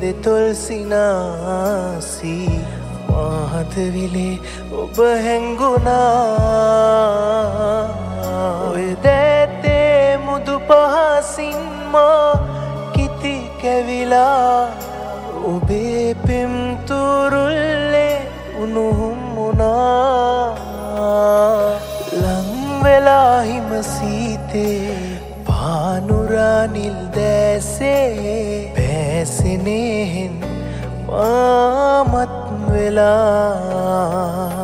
දෙතොල් සිනාසී මාහදවිලේ ඔබ හැංගුණා ඔය දැතේ මුදු පහසින් මා කිති කැවිලා ඔබේ පෙම්තුරුල්ලේ උණුහුම් වුණා ලං වෙලා හිම සීතේ පානුරා නිල් දැසේ පැසෙනෙහින් මාමත් වෙලා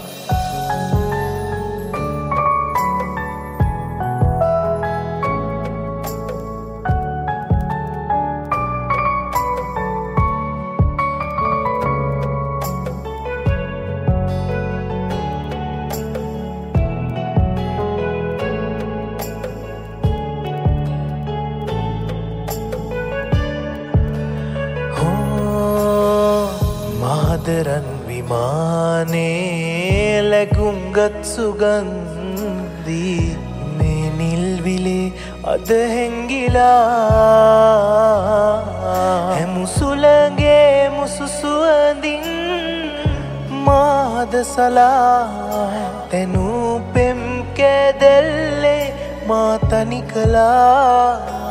මාදරන් විමානේ ලැගුම්ගත් සුගන්දී මේ නිල්විලේ අද හැංගිලා හැමුසුලගේ මුසුසුවඳින් මාද සලා තැනූ පෙම් කැදැල්ලේ මා තනි කළා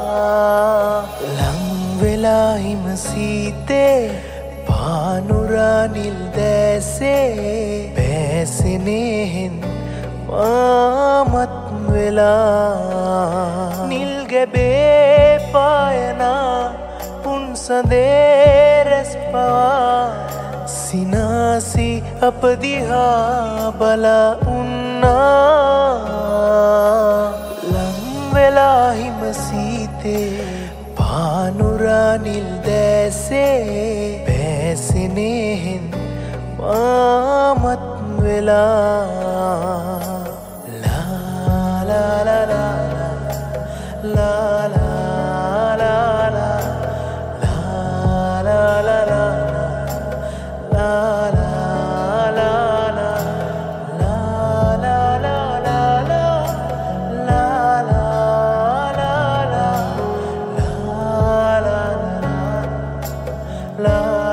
ලං වෙලා හිම සීතේ පානුරා නිල් දැසේ පැසෙනෙහින් මාමත් වෙලා නිල් ගැබේ පායනා පුන්සඳේ රැස් පවා සිනාසි අප දිහා බලා උන්නා ලං වෙලා හිම සීතේ පානුරා නිල් දැසේ පැසෙනෙහින් මාමත් වෙලා ලා ලා ලා ලා ලා ලා ලා ලා love